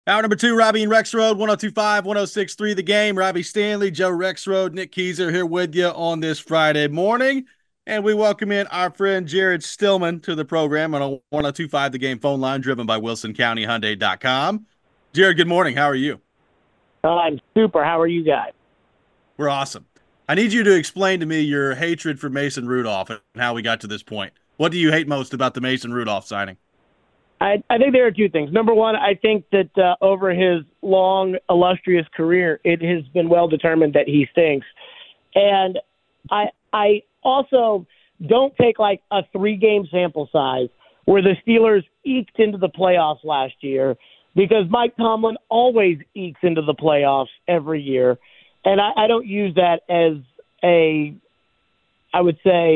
Hour number two, Robbie and Rexroad, 1025, 1063 The Game. Robbie Stanley, Joe Rexroad, Nick Keyser here with you on this Friday morning. And we welcome in our friend Jared Stillman to the program on a 1025 The Game phone line driven by WilsonCountyHyundai.com. Jared, good morning. How are you? I'm super. How are you guys? We're awesome. I need you to explain to me your hatred for Mason Rudolph and how we got to this point. What do you hate most about the Mason Rudolph signing? I think there are two things. Number one, I think that over his long, illustrious career, it has been well determined that he stinks. And I also don't take like a 3-game sample size where the Steelers eked into the playoffs last year, because Mike Tomlin always ekes into the playoffs every year. And I don't use that as I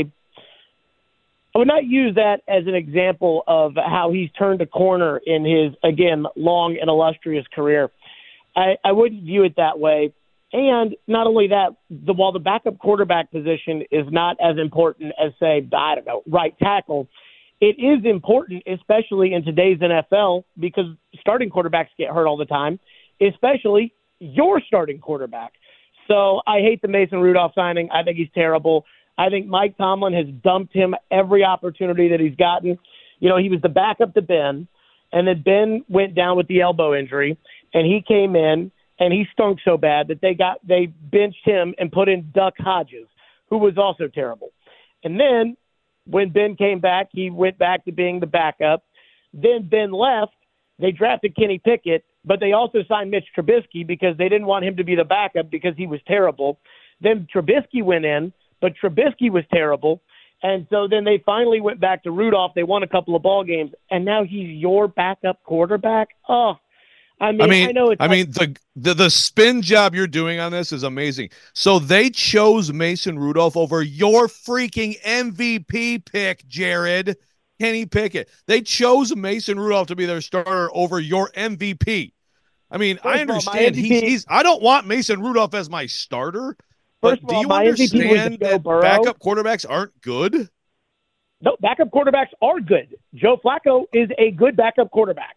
would not use that as an example of how he's turned a corner in his, again, long and illustrious career. I wouldn't view it that way. And not only that, while the backup quarterback position is not as important as, say, I don't know, right tackle, it is important, especially in today's NFL, because starting quarterbacks get hurt all the time, especially your starting quarterback. So I hate the Mason Rudolph signing. I think he's terrible. I think Mike Tomlin has dumped him every opportunity that he's gotten. You know, he was the backup to Ben, and then Ben went down with the elbow injury, and he came in, and he stunk so bad that they benched him and put in Duck Hodges, who was also terrible. And then when Ben came back, he went back to being the backup. Then Ben left. They drafted Kenny Pickett, but they also signed Mitch Trubisky because they didn't want him to be the backup because he was terrible. Then Trubisky went in, but Trubisky was terrible. And so then they finally went back to Rudolph. They won a couple of ball games, and now he's your backup quarterback. Oh, I know it's the spin job you're doing on this is amazing. So they chose Mason Rudolph over your freaking MVP pick, Jared, Kenny Pickett. They chose Mason Rudolph to be their starter over your MVP. I mean, I understand he's I don't want Mason Rudolph as my starter. But do you understand that backup quarterbacks aren't good? No, backup quarterbacks are good. Joe Flacco is a good backup quarterback.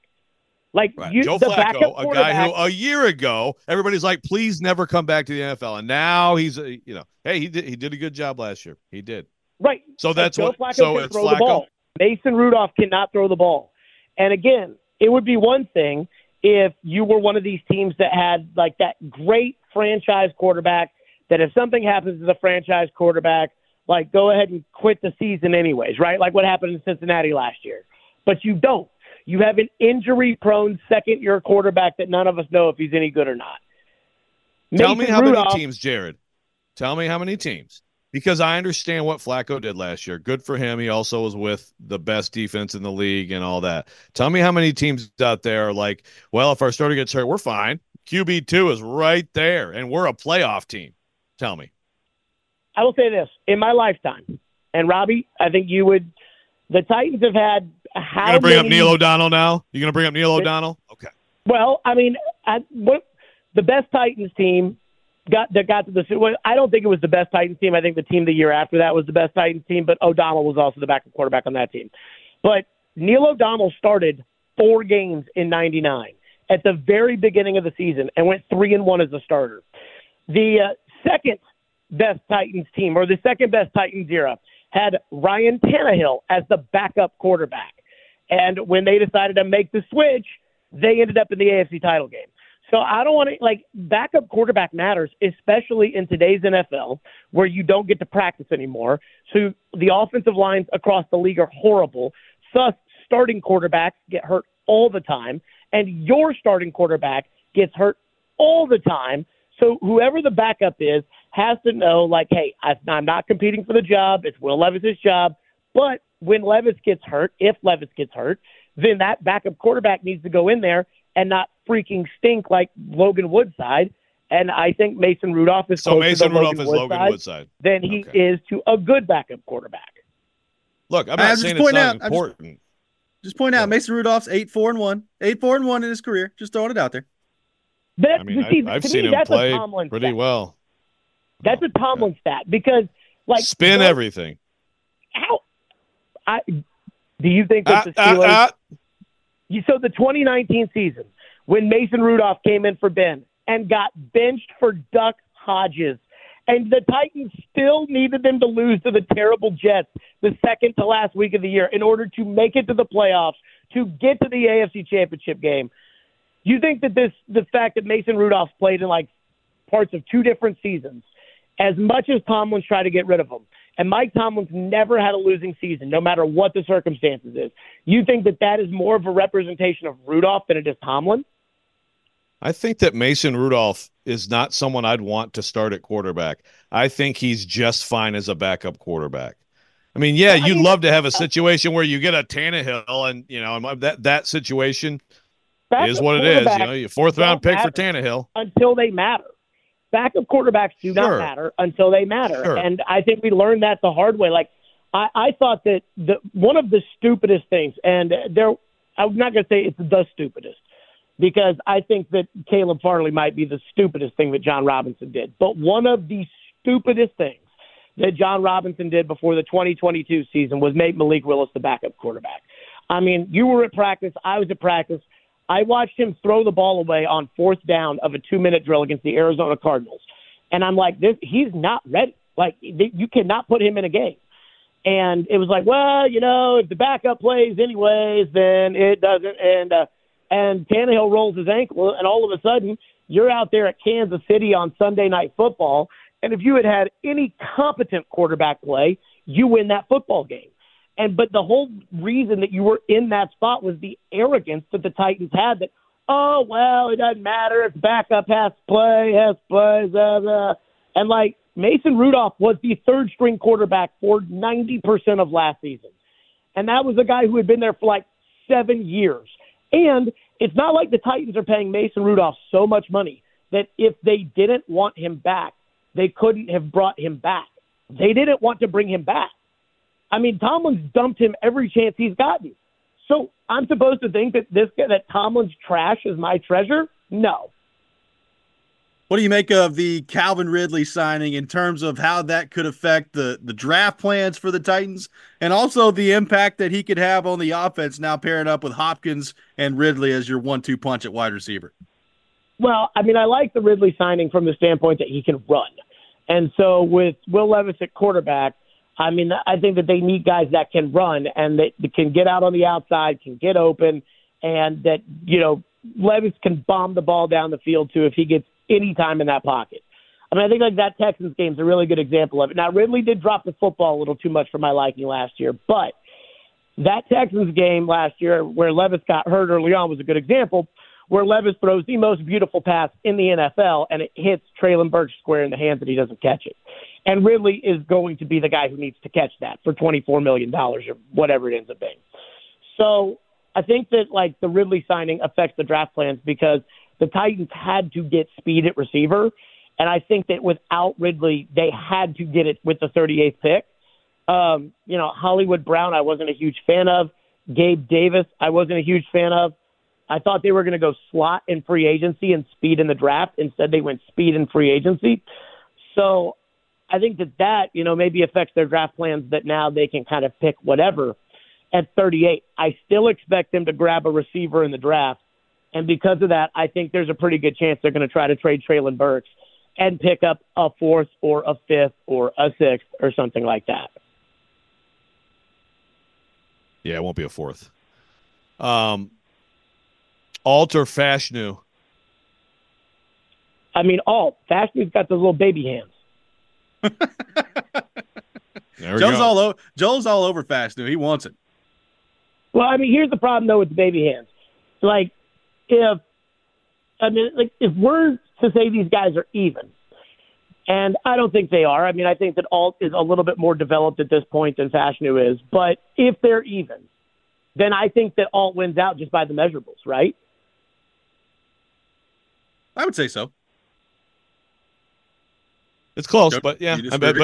Joe Flacco, a guy who a year ago everybody's like, please never come back to the NFL, and now he's hey, he did a good job last year. He did. Right. So that's Joe what. Flacco So can it's throw Flacco. The ball. Mason Rudolph cannot throw the ball. And again, it would be one thing if you were one of these teams that had like that great franchise quarterback, that if something happens to the franchise quarterback, like go ahead and quit the season anyways, right? Like what happened in Cincinnati last year. But you don't. You have an injury-prone second-year quarterback that none of us know if he's any good or not. Tell me how many teams, Jared. Tell me how many teams. Because I understand what Flacco did last year. Good for him. He also was with the best defense in the league and all that. Tell me how many teams out there are like, well, if our starter gets hurt, we're fine. QB2 is right there, and we're a playoff team. Tell me. I will say this. In my lifetime, and Robbie, I think you would – the Titans have had how You're going to bring up many – Neil O'Donnell now? You're going to bring up Neil O'Donnell? Okay. Well, I mean, the best Titans team got to the – I don't think it was the best Titans team. I think the team the year after that was the best Titans team, but O'Donnell was also the backup quarterback on that team. But Neil O'Donnell started 4 games in 99 at the very beginning of the season and went 3-1 as a starter. The second best Titans team, or the second best Titans era, had Ryan Tannehill as the backup quarterback. And when they decided to make the switch, they ended up in the AFC title game. So I don't want to, backup quarterback matters, especially in today's NFL where you don't get to practice anymore. So the offensive lines across the league are horrible. Thus, starting quarterbacks get hurt all the time, and your starting quarterback gets hurt all the time. So whoever the backup is has to know, hey, I'm not competing for the job. It's Will Levis's job. But when Levis gets hurt, if Levis gets hurt, then that backup quarterback needs to go in there and not freaking stink like Logan Woodside. And I think Mason Rudolph is closer to Logan Woodside than he is to a good backup quarterback. Look, I'm not saying it's not important. Just point out, Mason Rudolph's 8-4-1. 8-4-1 in his career. Just throwing it out there. I've seen him play pretty well. That's a Tomlin stat because, spin everything. Do you think that the Steelers? So the 2019 season when Mason Rudolph came in for Ben and got benched for Duck Hodges. And the Titans still needed them to lose to the terrible Jets the second to last week of the year in order to make it to the playoffs, to get to the AFC Championship game. You think that the fact that Mason Rudolph played in like parts of two different seasons, as much as Tomlin's tried to get rid of him, and Mike Tomlin's never had a losing season, no matter what the circumstances is, you think that that is more of a representation of Rudolph than it is Tomlin? I think that Mason Rudolph is not someone I'd want to start at quarterback. I think he's just fine as a backup quarterback. I mean, yeah, you'd love to have a situation where you get a Tannehill, and that situation is what it is. You fourth-round pick for Tannehill until they matter. Backup quarterbacks do not matter until they matter, and I think we learned that the hard way. Like I thought that one of the stupidest things, and I'm not going to say it's the stupidest, because I think that Caleb Farley might be the stupidest thing that John Robinson did. But one of the stupidest things that John Robinson did before the 2022 season was make Malik Willis the backup quarterback. I mean, you were at practice. I was at practice. I watched him throw the ball away on fourth down of a 2-minute drill against the Arizona Cardinals. And I'm like, he's not ready. Like, you cannot put him in a game. And it was like, well, if the backup plays anyways, then it doesn't. And Tannehill rolls his ankle, and all of a sudden, you're out there at Kansas City on Sunday Night Football, and if you had any competent quarterback play, you win that football game. But the whole reason that you were in that spot was the arrogance that the Titans had that, oh, well, it doesn't matter if backup has to play, blah, blah. And, like, Mason Rudolph was the third-string quarterback for 90% of last season. And that was a guy who had been there for, like, 7 years. And it's not like the Titans are paying Mason Rudolph so much money that if they didn't want him back, they couldn't have brought him back. They didn't want to bring him back. I mean, Tomlin's dumped him every chance he's gotten. So I'm supposed to think that Tomlin's trash is my treasure? No. What do you make of the Calvin Ridley signing in terms of how that could affect the draft plans for the Titans, and also the impact that he could have on the offense now pairing up with Hopkins and Ridley as your 1-2 punch at wide receiver? Well, I mean, I like the Ridley signing from the standpoint that he can run. And so with Will Levis at quarterback, I mean, I think that they need guys that can run and that can get out on the outside, can get open, and that, Levis can bomb the ball down the field too if he gets any time in that pocket. I mean, I think like that Texans game is a really good example of it. Now, Ridley did drop the football a little too much for my liking last year, but that Texans game last year where Levis got hurt early on was a good example where Levis throws the most beautiful pass in the NFL, and it hits Treylon Burks square in the hands, and he doesn't catch it. And Ridley is going to be the guy who needs to catch that for $24 million or whatever it ends up being. So I think that, like, the Ridley signing affects the draft plans because the Titans had to get speed at receiver, and I think that without Ridley, they had to get it with the 38th pick. Hollywood Brown, I wasn't a huge fan of. Gabe Davis, I wasn't a huge fan of. I thought they were going to go slot in free agency and speed in the draft. Instead, they went speed in free agency. So I think that maybe affects their draft plans that now they can kind of pick whatever at 38. I still expect them to grab a receiver in the draft. And because of that, I think there's a pretty good chance they're going to try to trade Treylon Burks and pick up a 4th or a 5th or a 6th or something like that. Yeah, it won't be a 4th. Alt or Fashanu? I mean, Alt. Fashanu's got those little baby hands. Joel's all over Fashanu. He wants it. Well, I mean, here's the problem, though, with the baby hands. Like, if we're to say these guys are even, and I don't think they are. I mean, I think that Alt is a little bit more developed at this point than Fashanu is. But if they're even, then I think that Alt wins out just by the measurables, right? I would say so. It's close, but yeah.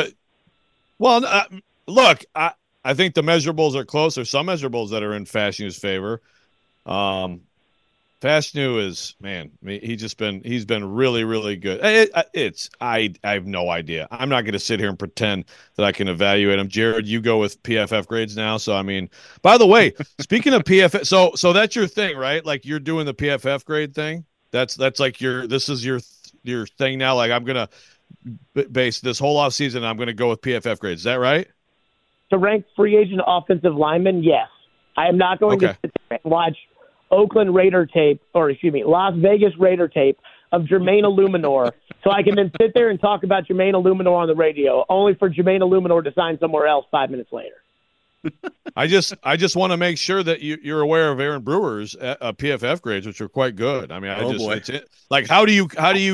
Look, I think the measurables are close. There's some measurables that are in Fashanu's favor. Fashanu is, man, he's been really, really good. I have no idea. I'm not going to sit here and pretend that I can evaluate him. Jared, you go with PFF grades now. So, I mean, by the way, speaking of PFF, so that's your thing, right? Like you're doing the PFF grade thing. That's like this is your thing now. Like I'm going to base this whole off season. I'm going to go with PFF grades. Is that right? To rank free agent offensive linemen, yes. I am not going to sit there and watch Oakland Raider tape, or excuse me, Las Vegas Raider tape of Jermaine Illuminor, so I can then sit there and talk about Jermaine Illuminor on the radio, only for Jermaine Illuminor to sign somewhere else 5 minutes later. I just want to make sure that you're aware of Aaron Brewer's PFF grades, which are quite good. I mean, like how do you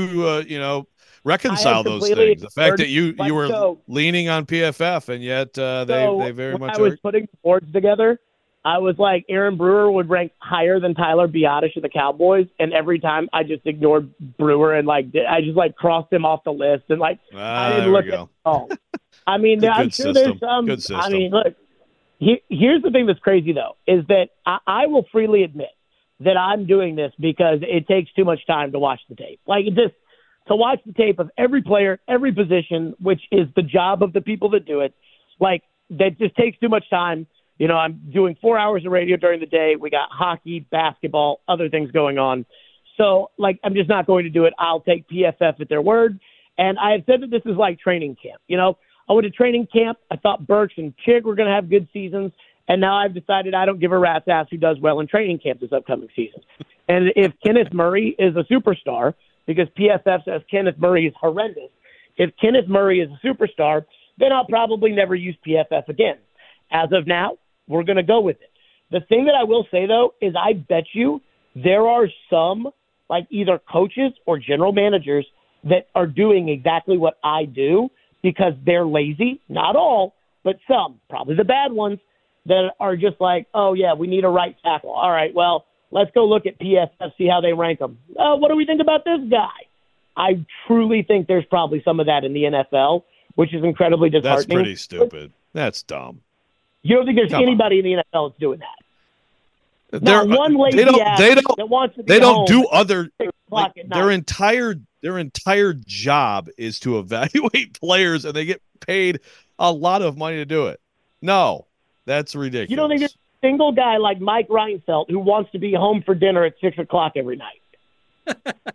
reconcile those things? The fact that you were leaning on PFF and yet they very much. I was putting the boards together. I was like, Aaron Brewer would rank higher than Tyler Biadasz of the Cowboys, and every time I just ignored Brewer and I just crossed him off the list and I didn't look at it all. I mean, I'm sure there's some. Good system. I mean, look, here's the thing that's crazy though, is that I will freely admit that I'm doing this because it takes too much time to watch the tape. To watch the tape of every player, every position, which is the job of the people that do it, that just takes too much time. You know, I'm doing 4 hours of radio during the day. We got hockey, basketball, other things going on. So, I'm just not going to do it. I'll take PFF at their word. And I have said that this is like training camp. You know, I went to training camp. I thought Burks and Chig were going to have good seasons. And now I've decided I don't give a rat's ass who does well in training camp this upcoming season. And if Kenneth Murray is a superstar, because PFF says Kenneth Murray is horrendous, if Kenneth Murray is a superstar, then I'll probably never use PFF again. As of now, we're going to go with it. The thing that I will say, though, is I bet you there are some, either coaches or general managers that are doing exactly what I do because they're lazy. Not all, but some, probably the bad ones, that are just oh, yeah, we need a right tackle. All right, well, let's go look at PFF, see how they rank them. What do we think about this guy? I truly think there's probably some of that in the NFL, which is incredibly disheartening. That's pretty stupid. That's dumb. You don't think there's anybody in the NFL that's doing that? Not one lazy ass that wants to be They don't home do other. Their entire job is to evaluate players, and they get paid a lot of money to do it. No, that's ridiculous. You don't think there's a single guy like Mike Reinfeldt who wants to be home for dinner at 6 o'clock every night?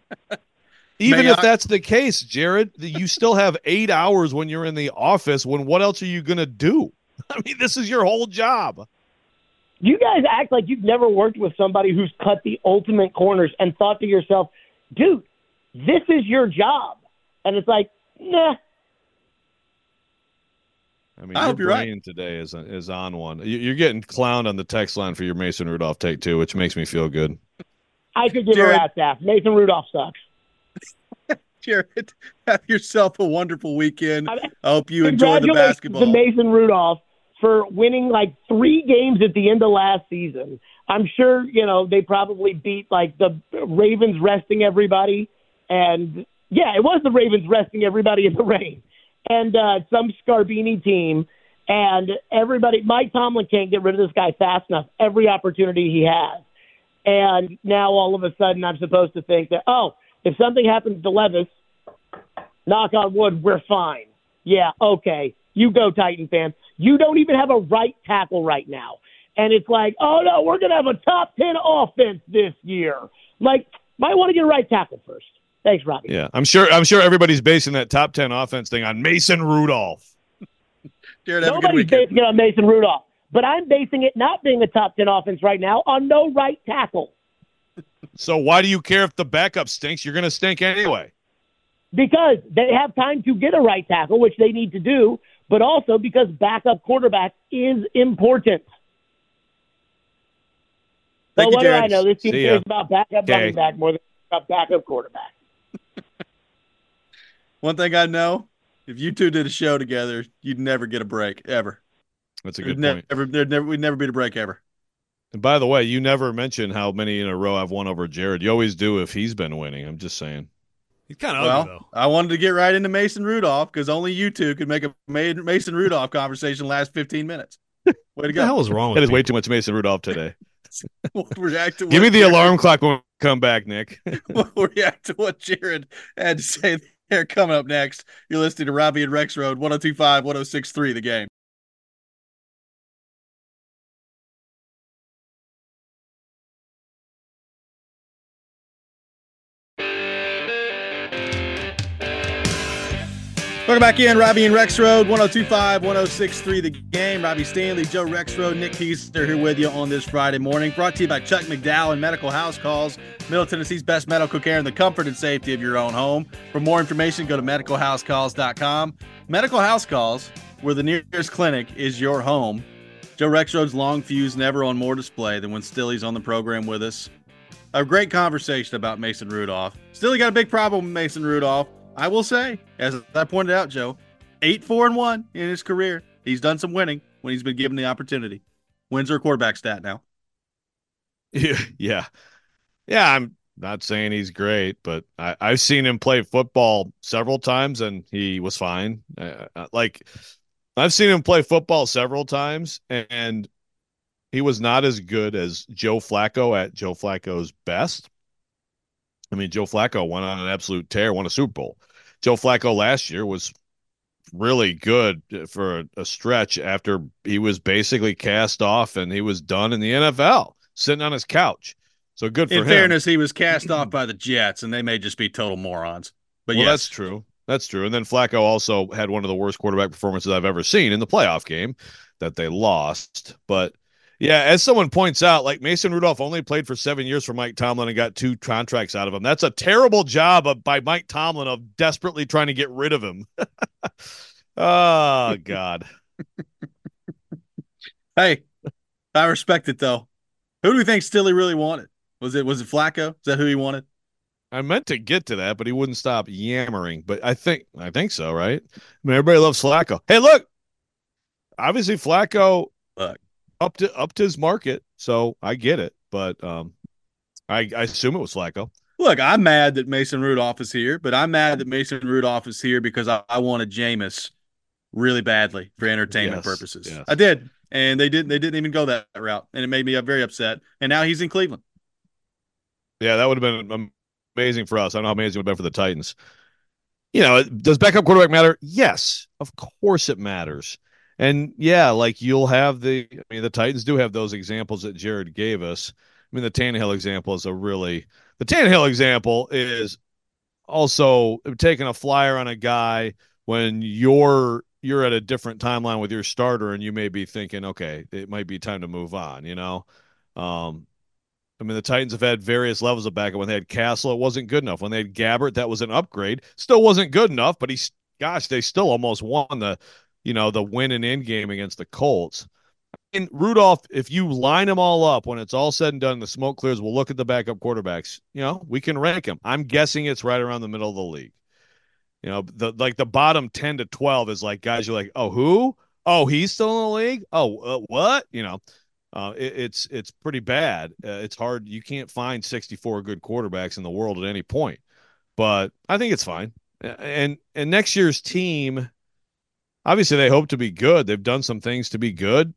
Even if that's the case, Jared, you still have 8 hours when you're in the office. What else are you going to do? I mean, this is your whole job. You guys act like you've never worked with somebody who's cut the ultimate corners and thought to yourself, dude, this is your job. And it's nah. I mean, your brain today is on one. You're getting clowned on the text line for your Mason Rudolph take two, which makes me feel good. I could give a rat's ass. Mason Rudolph sucks. Jared, have yourself a wonderful weekend. I hope you enjoy the basketball. To Mason Rudolph for winning 3 games at the end of last season. I'm sure, they probably beat the Ravens resting everybody. And yeah, it was the Ravens resting everybody in the rain. And some Scarbini team. And everybody, Mike Tomlin can't get rid of this guy fast enough every opportunity he has. And now all of a sudden I'm supposed to think that, if something happens to Levis, knock on wood, we're fine. Yeah, okay. You go, Titan fans. You don't even have a right tackle right now. And it's oh, no, we're going to have a top 10 offense this year. Might want to get a right tackle first. Thanks, Robbie. Yeah, I'm sure everybody's basing that top 10 offense thing on Mason Rudolph. Jared, nobody's basing it on Mason Rudolph. But I'm basing it not being a top 10 offense right now on no right tackle. So why do you care if the backup stinks? You're going to stink anyway. Because they have time to get a right tackle, which they need to do, but also because backup quarterback is important. So what do I know? This team cares about backup running back more than about backup quarterback. One thing I know, if you two did a show together, you'd never get a break, ever. That's a good point. We'd never beat a break, ever. And by the way, you never mention how many in a row I've won over Jared. You always do if he's been winning. I'm just saying. He's kind of ugly, though. I wanted to get right into Mason Rudolph because only you two could make a Mason Rudolph conversation last 15 minutes. Way to go. What the hell is wrong with That is way too much Mason Rudolph today. Give me the alarm clock when we come back, Nick. We'll react to what Jared had to say there coming up next. You're listening to Robbie and Rex Road, 1025, 1063, The Game. Welcome back in, Robbie and Rex Road, 1025, 1063, The Game. Robbie Stanley, Joe Rexrode, Nick Keiser here with you on this Friday morning. Brought to you by Chuck McDowell and Medical House Calls, Middle Tennessee's best medical care in the comfort and safety of your own home. For more information, go to medicalhousecalls.com. Medical House Calls, where the nearest clinic is your home. Joe Rexrode's long fuse never on more display than when Stilly's on the program with us. A great conversation about Mason Rudolph. Stilly got a big problem with Mason Rudolph. I will say, as I pointed out, Joe, 8-4-1 in his career. He's done some winning when he's been given the opportunity. Wins are a quarterback stat now. Yeah. I'm not saying he's great, but I've seen him play football several times, and he was fine. I've seen him play football several times, and he was not as good as Joe Flacco at Joe Flacco's best. I mean, Joe Flacco went on an absolute tear, won a Super Bowl. Joe Flacco last year was really good for a stretch after he was basically cast off and he was done in the NFL, sitting on his couch. So good for him. In fairness, he was cast off by the Jets, and they may just be total morons. But well, yes. That's true. That's true. And then Flacco also had one of the worst quarterback performances I've ever seen in the playoff game that they lost. But yeah, as someone points out, like Mason Rudolph only played for 7 years for Mike Tomlin and got 2 contracts out of him. That's a terrible job by Mike Tomlin of desperately trying to get rid of him. Oh, God. Hey, I respect it, though. Who do we think Stilly really wanted? Was it Flacco? Is that who he wanted? I meant to get to that, but he wouldn't stop yammering. But I think so, right? I mean, everybody loves Flacco. Hey, look. Obviously, Flacco up to his market, so I get it. But I assume it was Flacco. Look, I'm mad that Mason Rudolph is here, but I'm mad that Mason Rudolph is here because I wanted Jameis really badly for entertainment purposes. Yes. I did, and they didn't even go that route, and it made me very upset. And now he's in Cleveland. Yeah, that would have been amazing for us. I don't know how amazing it would have been for the Titans. You know, does backup quarterback matter? Yes, of course it matters. And yeah, like you'll have the Titans do have those examples that Jared gave us. I mean, the Tannehill example is also taking a flyer on a guy when you're at a different timeline with your starter, and you may be thinking, okay, it might be time to move on. You know, I mean, the Titans have had various levels of backup. When they had Castle, it wasn't good enough. When they had Gabbert, that was an upgrade. Still wasn't good enough, but they still almost won the win and end game against the Colts. And Rudolph, if you line them all up, when it's all said and done, the smoke clears, we'll look at the backup quarterbacks. You know, we can rank them. I'm guessing it's right around the middle of the league. You know, the bottom 10 to 12 is like guys you're like, oh, who? Oh, he's still in the league? Oh, what? You know, it's pretty bad. It's hard. You can't find 64 good quarterbacks in the world at any point. But I think it's fine. And next year's team, obviously they hope to be good. They've done some things to be good.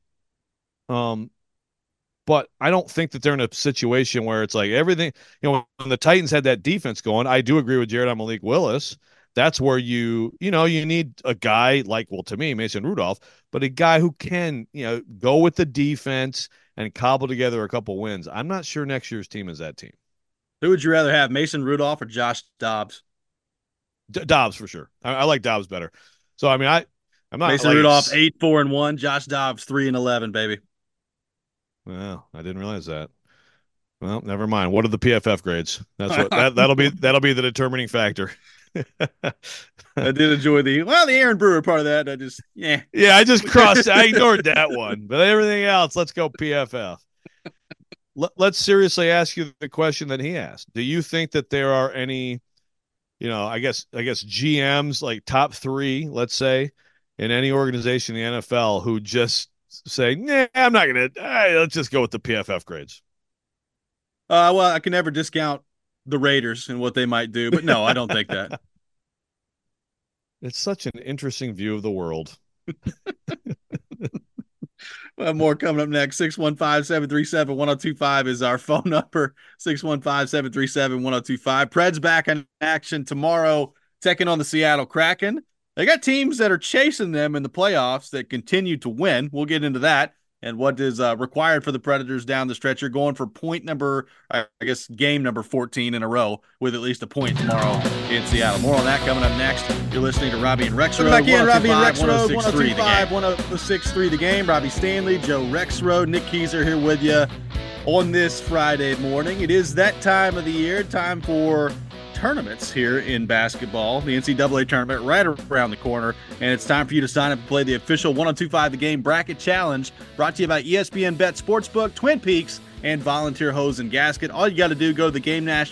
But I don't think that they're in a situation where it's like everything, you know, when the Titans had that defense going, I do agree with Jared on Malik Willis. That's where you need a guy like, well, to me, Mason Rudolph, but a guy who can, go with the defense and cobble together a couple wins. I'm not sure next year's team is that team. Who would you rather have, Mason Rudolph or Josh Dobbs? Dobbs for sure. I like Dobbs better. So, I mean, I'm not Mason Rudolph 8-4-1, Josh Dobbs 3-11, baby. Well, I didn't realize that. Well, never mind. What are the PFF grades? That's what that'll be the determining factor. I did enjoy the Aaron Brewer part of that. I ignored that one, but everything else, let's go PFF. Let's seriously ask you the question that he asked. Do you think that there are any, I guess GMs like top 3, let's say, in any organization in the NFL who just say, nah, I'm not going to, let's just go with the PFF grades? Well, I can never discount the Raiders and what they might do, but no, I don't think that. It's such an interesting view of the world. We'll have more coming up next. 615-737-1025 is our phone number. 615-737-1025. Preds back in action tomorrow, taking on the Seattle Kraken. They got teams that are chasing them in the playoffs that continue to win. We'll get into that and what is required for the Predators down the stretch. You're going for game number 14 in a row with at least a point tomorrow in Seattle. More on that coming up next. You're listening to Robbie and Rexroad. Back in, Robbie and Rexroad, 1065-1063 The Game. Robbie Stanley, Joe Rexroad, Nick Keyser here with you on this Friday morning. It is that time of the year, time for tournaments here in basketball. The NCAA tournament right around the corner, and it's time for you to sign up and play the official 1025 The Game Bracket Challenge, brought to you by ESPN Bet Sportsbook, Twin Peaks, and Volunteer Hose and Gasket. All you got to do, go to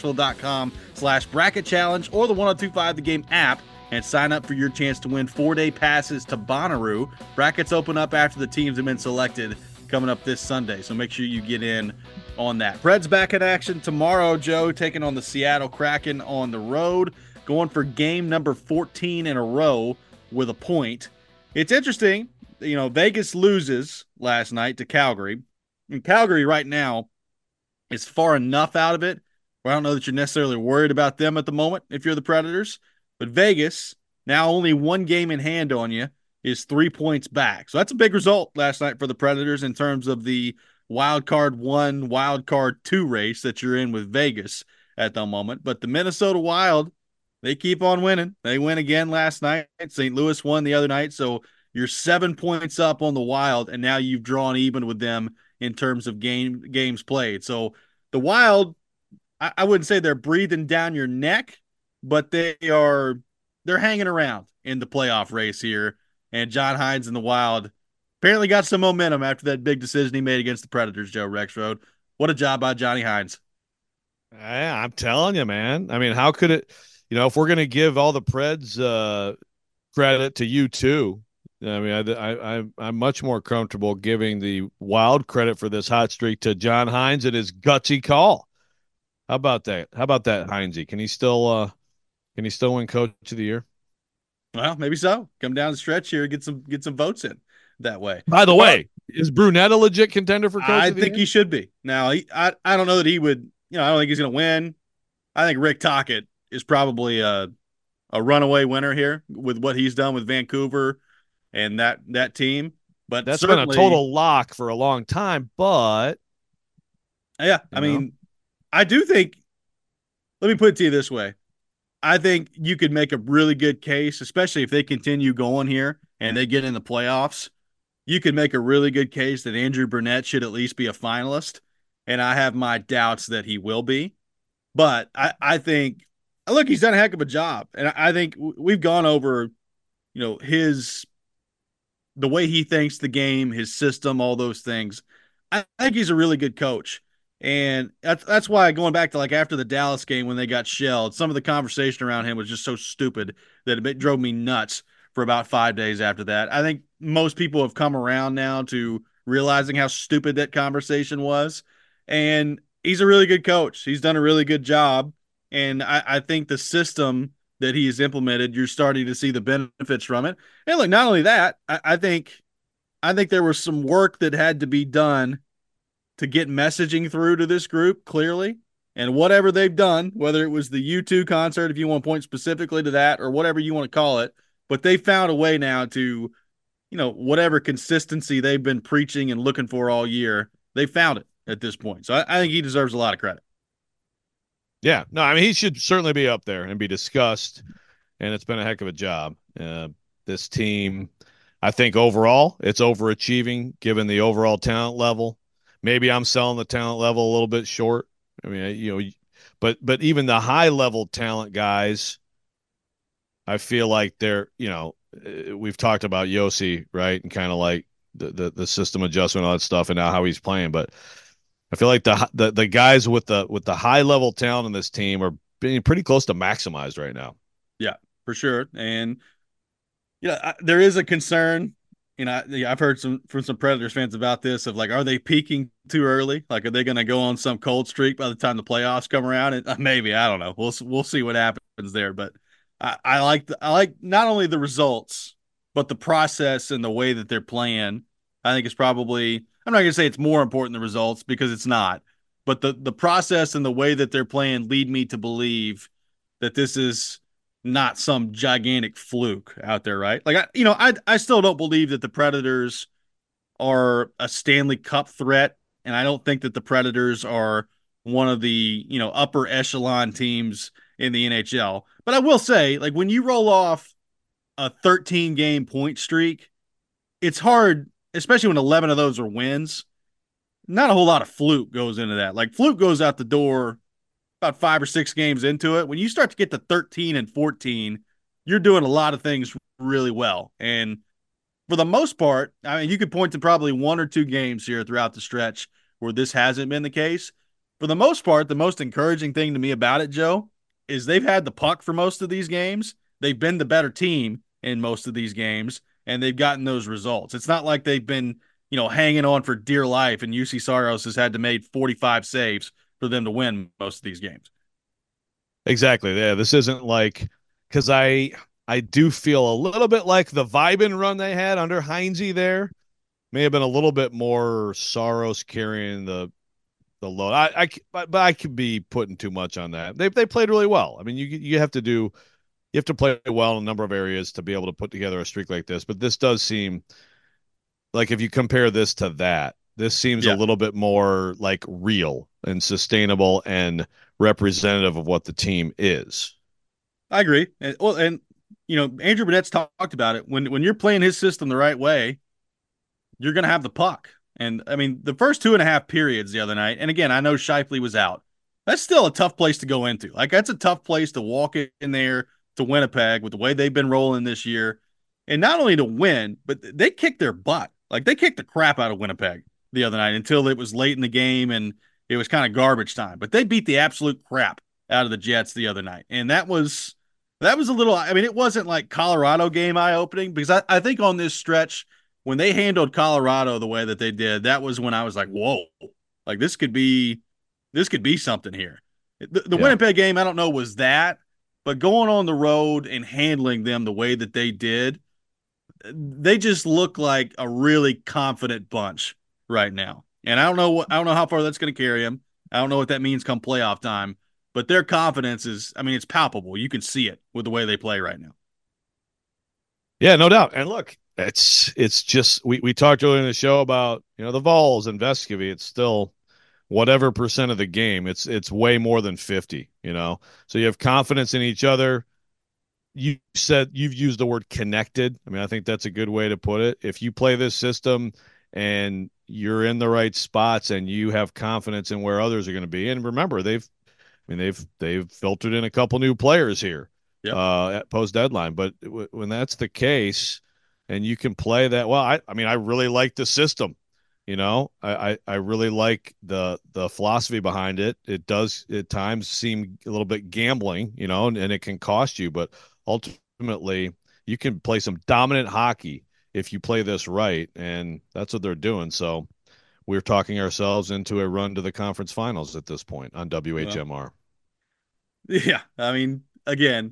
theGameNashville.com/bracket challenge or the 1025 The Game app and sign up for your chance to win 4-day passes to Bonnaroo. Brackets open up after the teams have been selected coming up this Sunday, so make sure you get in on that. Preds back in action tomorrow, Joe, taking on the Seattle Kraken on the road, going for game number 14 in a row with a point. It's interesting, Vegas loses last night to Calgary, and Calgary right now is far enough out of it where I don't know that you're necessarily worried about them at the moment if you're the Predators, but Vegas, now only one game in hand on you, is 3 points back. So that's a big result last night for the Predators in terms of the wild card 1, wild card 2 race that you're in with Vegas at the moment. But the Minnesota Wild, they keep on winning. They win again last night. St. Louis won the other night. So you're 7 points up on the Wild, and now you've drawn even with them in terms of games played. So the Wild, I wouldn't say they're breathing down your neck, but they're hanging around in the playoff race here. And John Hynes and the Wild apparently got some momentum after that big decision he made against the Predators, Joe Rexroad. What a job by Johnny Hynes. Yeah, I'm telling you, man. I mean, how could it, if we're going to give all the Preds credit to you too, I mean, I'm much more comfortable giving the Wild credit for this hot streak to John Hynes and his gutsy call. How about that? How about that, Hynesy? Can he still win Coach of the Year? Well, maybe so. Come down the stretch here, get some votes in that way. By the way, is Brunette a legit contender for Coach of the Year? I think he should be. Now, I don't know that he would. I don't think he's going to win. I think Rick Tocchet is probably a runaway winner here with what he's done with Vancouver and that team. But that's been a total lock for a long time. But yeah, I mean, I do think. Let me put it to you this way. I think you could make a really good case, especially if they continue going here and they get in the playoffs. You could make a really good case that Andrew Brunette should at least be a finalist, and I have my doubts that he will be. But I think, look, he's done a heck of a job, and I think we've gone over, the way he thinks the game, his system, all those things. I think he's a really good coach. And that's why, going back to after the Dallas game when they got shelled, some of the conversation around him was just so stupid that it drove me nuts for about 5 days after that. I think most people have come around now to realizing how stupid that conversation was. And he's a really good coach. He's done a really good job. And I think the system that he has implemented, you're starting to see the benefits from it. And look, not only that, I think there was some work that had to be done to get messaging through to this group clearly, and whatever they've done, whether it was the U2 concert, if you want to point specifically to that, or whatever you want to call it, but they found a way now to, whatever consistency they've been preaching and looking for all year, they found it at this point. So I think he deserves a lot of credit. Yeah, no, I mean, he should certainly be up there and be discussed, and it's been a heck of a job. This team, I think overall, it's overachieving given the overall talent level. Maybe I'm selling the talent level a little bit short. I mean, but even the high level talent guys, I feel like they're, we've talked about Yossi, right? And kind of like the system adjustment, all that stuff, and now how he's playing. But I feel like the guys with the high level talent in this team are being pretty close to maximized right now. Yeah, for sure. And there is a concern. I've heard from some Predators fans about this of are they peaking too early? Are they going to go on some cold streak by the time the playoffs come around? And maybe, I don't know. We'll see what happens there. But I like not only the results, but the process and the way that they're playing. I think it's probably, I'm not going to say it's more important than the results because it's not, but the process and the way that they're playing lead me to believe that this is not some gigantic fluke out there, right? Like I still don't believe that the Predators are a Stanley Cup threat, and I don't think that the Predators are one of the, upper echelon teams in the NHL. But I will say, like when you roll off a 13 game point streak, it's hard, especially when 11 of those are wins. Not a whole lot of fluke goes into that. Like fluke goes out the door about 5 or 6 games into it. When you start to get to 13 and 14, you're doing a lot of things really well. And for the most part, I mean, you could point to probably 1 or 2 games here throughout the stretch where this hasn't been the case. For the most part, the most encouraging thing to me about it, Joe, is they've had the puck for most of these games. They've been the better team in most of these games, and they've gotten those results. It's not like they've been, hanging on for dear life, and UC Saros has had to make 45 saves for them to win most of these games. Exactly. Yeah, this isn't like because I do feel a little bit like the Vibin run they had under Heinze there may have been a little bit more Saros carrying the load. But I could be putting too much on that. They played really well. I mean, you have to play well in a number of areas to be able to put together a streak like this. But this does seem like if you compare this to that, this seems a little bit more like real and sustainable and representative of what the team is. I agree. And Andrew Burnett's talked about it. When you're playing his system the right way, you're going to have the puck. And I mean, the first 2.5 periods the other night, and again, I know Scheifele was out. That's still a tough place to go into. Like that's a tough place to walk in there to Winnipeg with the way they've been rolling this year, and not only to win, but they kicked their butt. Like they kicked the crap out of Winnipeg the other night until it was late in the game and it was kind of garbage time. But they beat the absolute crap out of the Jets the other night, and that was a little. I mean, it wasn't like Colorado game eye opening because I think on this stretch when they handled Colorado the way that they did, that was when I was like, whoa, like this could be something here. The Winnipeg game, I don't know, was that, but going on the road and handling them the way that they did, they just look like a really confident bunch right now. And I don't know how far that's going to carry them. I don't know what that means come playoff time, but their confidence is, I mean, it's palpable. You can see it with the way they play right now. Yeah, no doubt. And look, it's just we talked earlier in the show about the Vols and Vescovy. It's still whatever percent of the game. It's way more than 50. So you have confidence in each other. You said you've used the word connected. I mean, I think that's a good way to put it. If you play this system and you're in the right spots and you have confidence in where others are going to be, and remember they've filtered in a couple new players here at post deadline. But when that's the case, and you can play that well, I mean, I really like the system. I really like the philosophy behind it. It does at times seem a little bit gambling, and it can cost you, but ultimately you can play some dominant hockey if you play this right, and that's what they're doing. So we're talking ourselves into a run to the conference finals at this point on WHMR. Yeah, I mean, again,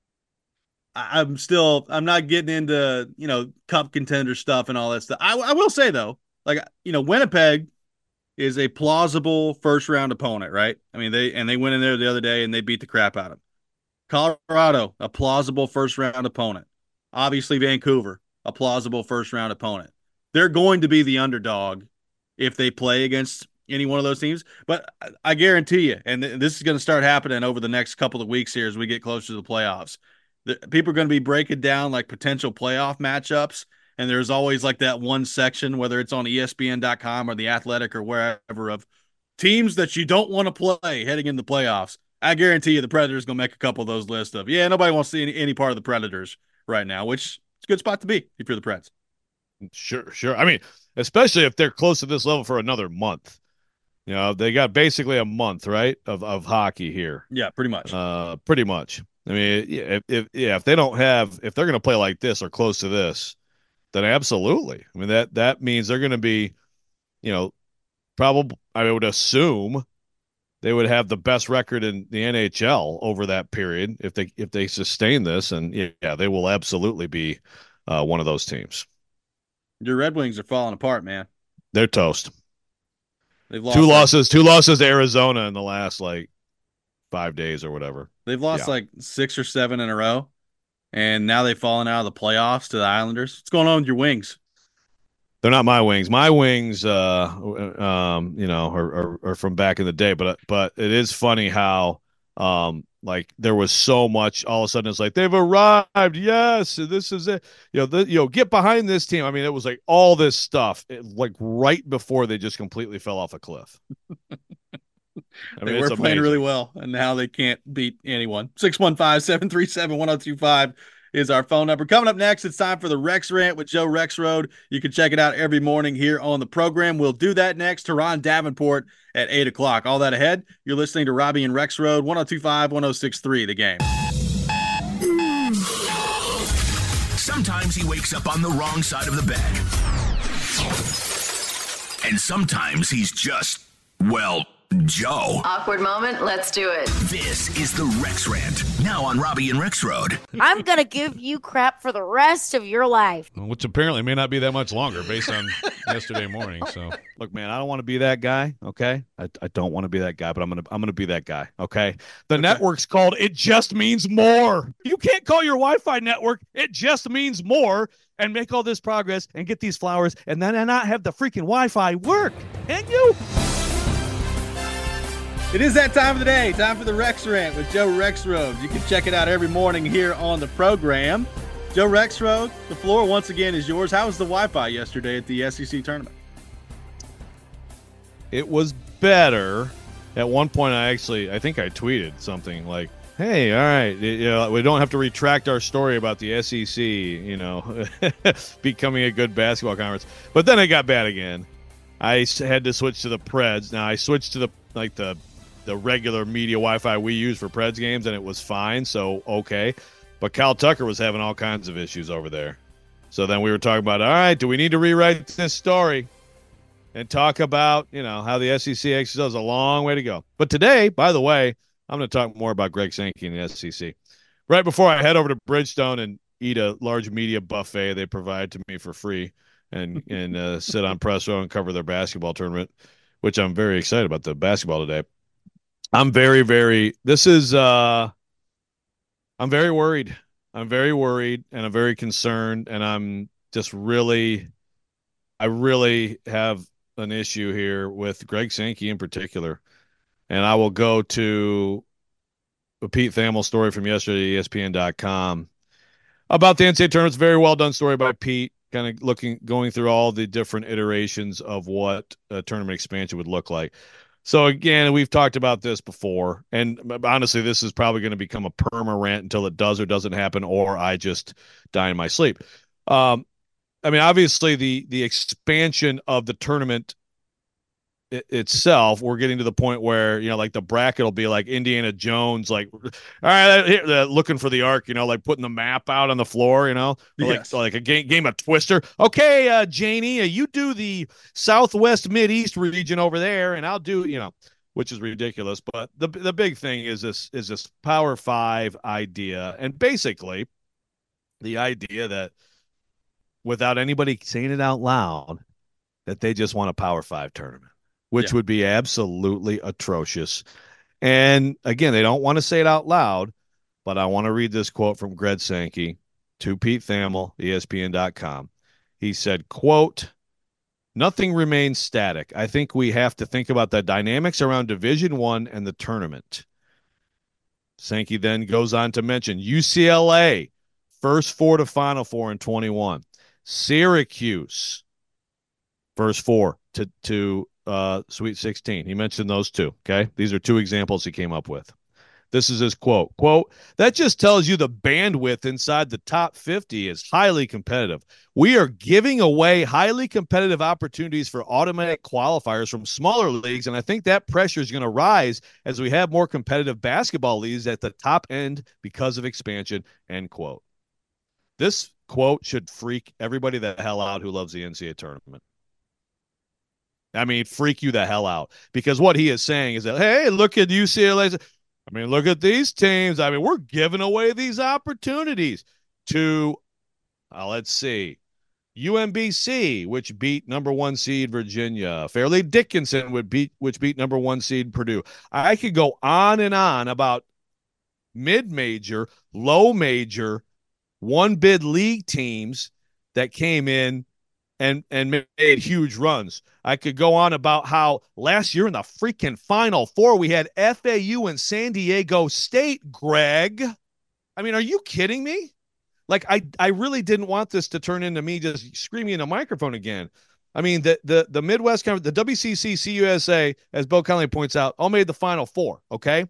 I'm not getting into, cup contender stuff and all that stuff. I will say though, like, Winnipeg is a plausible first round opponent, right? I mean, they went in there the other day and they beat the crap out of them. Colorado, a plausible first round opponent. Obviously, Vancouver, a plausible first round opponent. They're going to be the underdog if they play against any one of those teams. But I guarantee you, and this is going to start happening over the next couple of weeks here as we get closer to the playoffs. People are going to be breaking down like potential playoff matchups. And there's always like that one section, whether it's on ESPN.com or The Athletic or wherever, of teams that you don't want to play heading into the playoffs. I guarantee you the Predators going to make a couple of those lists of, nobody wants to see any part of the Predators right now, which is a good spot to be if you're the Preds. Sure. I mean, especially if they're close to this level for another month. They got basically a month, right, of hockey here. Yeah, pretty much. Pretty much. I mean, if they don't have, if they're going to play like this or close to this, then absolutely. I mean, that means they're going to be, probably, I would assume they would have the best record in the NHL over that period if they sustain this, and they will absolutely be one of those teams. Your Red Wings are falling apart, man. They're toast. They've lost two losses to Arizona in the last 5 days or whatever. They've lost 6 or 7 in a row, and now they've fallen out of the playoffs to the Islanders. What's going on with your Wings? They're not my Wings. My Wings, are from back in the day. But it is funny how, there was so much. All of a sudden, it's like they've arrived. Yes, this is it. Get behind this team. I mean, it was like all this stuff, right before they just completely fell off a cliff. They were playing really well, and now they can't beat anyone. 615-737-1025 is our phone number. Coming up next, it's time for the Rex Rant with Joe Rexrode. You can check it out every morning here on the program. We'll do that next. Teron Davenport at 8 o'clock. All that ahead. You're listening to Robbie and Rexrode, 102.5, 106.3, The Game. Sometimes he wakes up on the wrong side of the bed. And sometimes he's just, Joe. Awkward moment. Let's do it. This is the Rex Rant. Now on Robbie and Rexrode. I'm going to give you crap for the rest of your life. Which apparently may not be that much longer based on yesterday morning. So look, man, I don't want to be that guy. Okay. I don't want to be that guy, but I'm going to be that guy. Okay. The network's called It Just Means More. You can't call your Wi-Fi network It Just Means More and make all this progress and get these flowers and then not have the freaking Wi-Fi work. Can you? It is that time of the day. Time for the Rex Rant with Joe Rexrode. You can check it out every morning here on the program. Joe Rexrode, the floor once again is yours. How was the Wi-Fi yesterday at the SEC tournament? It was better. At one point, I think I tweeted something like, hey, all right, we don't have to retract our story about the SEC, becoming a good basketball conference. But then it got bad again. I had to switch to the Preds. Now, I switched to the regular media Wi-Fi we use for Preds games, and it was fine, so okay. But Cal Tucker was having all kinds of issues over there. So then we were talking about, all right, do we need to rewrite this story and talk about, how the SEC actually has a long way to go. But today, by the way, I'm going to talk more about Greg Sankey and the SEC. Right before I head over to Bridgestone and eat a large media buffet they provide to me for free and sit on press row and cover their basketball tournament, which I'm very excited about the basketball today. I'm very, very – I'm very worried. I'm very worried, and I'm very concerned, and I'm just really – I really have an issue here with Greg Sankey in particular. And I will go to a Pete Thamel story from yesterday, ESPN.com, about the NCAA tournament. It's a very well done story by Pete, kind of going through all the different iterations of what a tournament expansion would look like. So again, we've talked about this before, and honestly, this is probably going to become a perma rant until it does or doesn't happen, or I just die in my sleep. Obviously, the expansion of the tournament itself, we're getting to the point where the bracket will be like Indiana Jones, all right, looking for the ark, putting the map out on the floor, yes. like a game of Twister. Okay, Janie, you do the Southwest Mideast region over there, and I'll do which is ridiculous. But the big thing is this Power 5 idea, and basically the idea that without anybody saying it out loud, that they just want a Power 5 tournament, which would be absolutely atrocious. And again, they don't want to say it out loud, but I want to read this quote from Greg Sankey to Pete Thamel, ESPN.com. He said, quote, "Nothing remains static. I think we have to think about the dynamics around Division I and the tournament." Sankey then goes on to mention UCLA, first 4 to Final Four in 21. Syracuse, first 4 to Sweet 16. He mentioned those two. Okay. These are 2 examples he came up with. This is his quote. Quote, "That just tells you the bandwidth inside the top 50 is highly competitive. We are giving away highly competitive opportunities for automatic qualifiers from smaller leagues, and I think that pressure is going to rise as we have more competitive basketball leagues at the top end because of expansion," end quote. This quote should freak everybody the hell out who loves the NCAA tournament. I mean, freak you the hell out, because what he is saying is that, hey, look at UCLA. Look at these teams. We're giving away these opportunities to, let's see, UMBC, which beat number 1 seed Virginia. Fairleigh Dickinson which beat number 1 seed Purdue. I could go on and on about mid-major, low-major, one-bid league teams that came in and made huge runs. I could go on about how last year in the freaking Final Four we had FAU and San Diego State, Greg. I mean, are you kidding me? Like, I really didn't want this to turn into me just screaming in a microphone again. I mean, the Midwest Conference, the WCC, CUSA, as Bo Connolly points out, all made the Final Four, okay?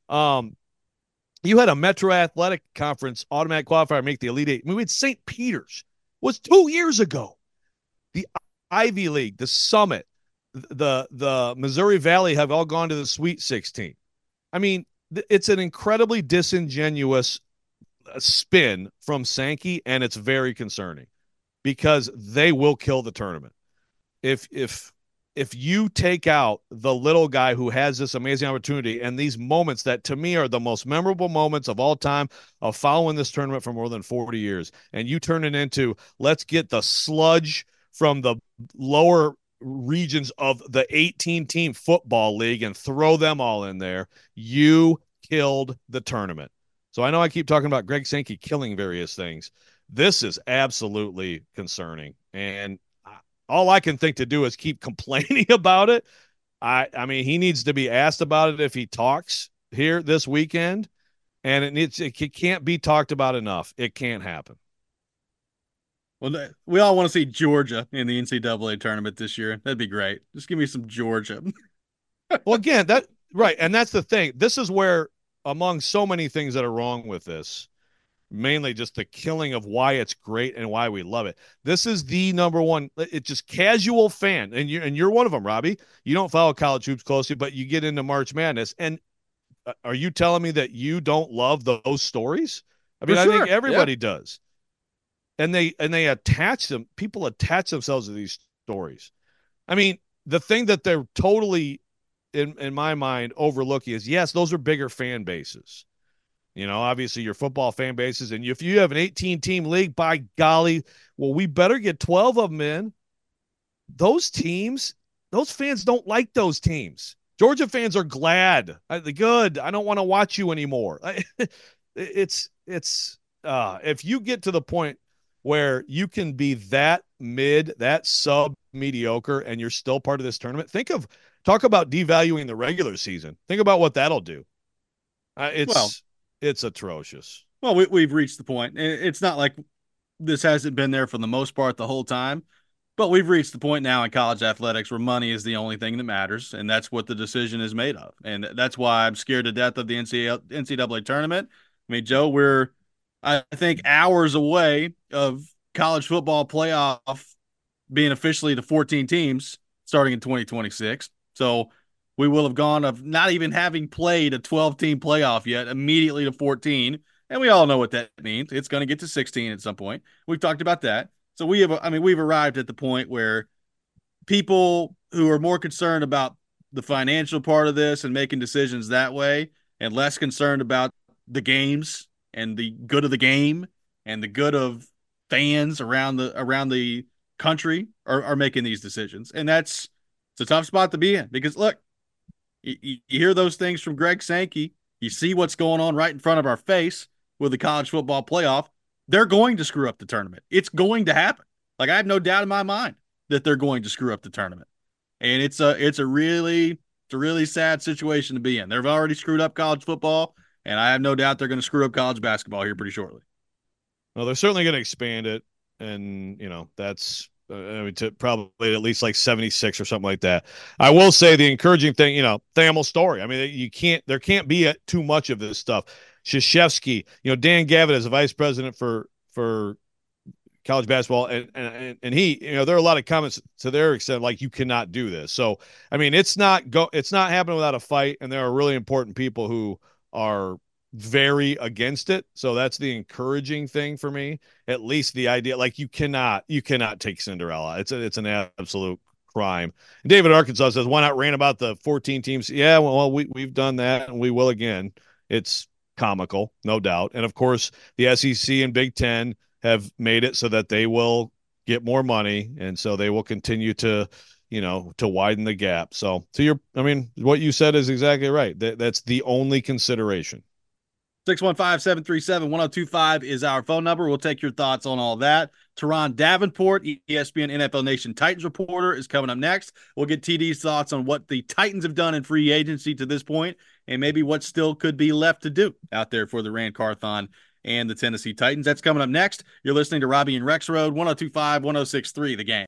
You had a Metro Athletic Conference automatic qualifier make the Elite Eight. I mean, we had St. Peter's. Was 2 years ago. The Ivy League, the Summit, the Missouri Valley have all gone to the Sweet 16. I mean, it's an incredibly disingenuous spin from Sankey, and it's very concerning because they will kill the tournament. If you take out the little guy who has this amazing opportunity and these moments that to me are the most memorable moments of all time of following this tournament for more than 40 years, and you turn it into let's get the sludge from the lower regions of the 18-team football league and throw them all in there, you killed the tournament. So I know I keep talking about Greg Sankey killing various things. This is absolutely concerning. And all I can think to do is keep complaining about it. I mean, he needs to be asked about it if he talks here this weekend. And it can't be talked about enough. It can't happen. Well, we all want to see Georgia in the NCAA tournament this year. That'd be great. Just give me some Georgia. Well, again, right. And that's the thing. This is where, among so many things that are wrong with this, mainly just the killing of why it's great and why we love it. This is the number one. It's just casual fan, and you're one of them, Robbie. You don't follow college hoops closely, but you get into March Madness. And are you telling me that you don't love those stories? I mean, I think everybody does. And they attach them. People attach themselves to these stories. I mean, the thing that they're totally, in my mind, overlooking is, yes, those are bigger fan bases. You know, obviously your football fan bases. And if you have an 18-team league, by golly, well, we better get 12 of them in. Those teams, those fans don't like those teams. Georgia fans are glad. Good. I don't want to watch you anymore. If you get to the point where you can be that sub mediocre, and you're still part of this tournament, talk about devaluing the regular season. Think about what that'll do. It's atrocious. Well, we've reached the point. It's not like this hasn't been there for the most part the whole time, but we've reached the point now in college athletics where money is the only thing that matters, and that's what the decision is made of. And that's why I'm scared to death of the NCAA tournament. I mean, Joe, we're, I think, hours away of college football playoff being officially to 14 teams starting in 2026. So we will have gone of not even having played a 12-team playoff yet immediately to 14. And we all know what that means. It's going to get to 16 at some point. We've talked about that. So we've arrived at the point where people who are more concerned about the financial part of this and making decisions that way and less concerned about the games and the good of the game and the good of fans around the country are making these decisions. And it's a tough spot to be in because, look, you hear those things from Greg Sankey. You see what's going on right in front of our face with the college football playoff. They're going to screw up the tournament. It's going to happen. Like, I have no doubt in my mind that they're going to screw up the tournament. And it's a really sad situation to be in. They've already screwed up college football, and I have no doubt they're going to screw up college basketball here pretty shortly. Well, they're certainly going to expand it, and that's to probably at least like 76 or something like that. I will say the encouraging thing, Thamel Story. I mean, there can't be too much of this stuff. Krzyzewski, Dan Gavitt is a vice president for college basketball, and he, there are a lot of comments to their extent like you cannot do this. So, I mean, it's not happening without a fight, and there are really important people who are very against it. So that's the encouraging thing for me. At least the idea, like, you cannot take Cinderella. It's an absolute crime. And David Arkansas says, why not rant about the 14 teams? Yeah, well, we've done that, and we will again. It's comical, no doubt. And of course, the SEC and Big Ten have made it so that they will get more money, and so they will continue to widen the gap. So what you said is exactly right. That's the only consideration. 615-737-1025 is our phone number. We'll take your thoughts on all that. Teron Davenport, ESPN NFL Nation Titans reporter, is coming up next. We'll get TD's thoughts on what the Titans have done in free agency to this point and maybe what still could be left to do out there for the Rand Carthon and the Tennessee Titans. That's coming up next. You're listening to Robbie and Rex Road, 102.5, 106.3 The Game.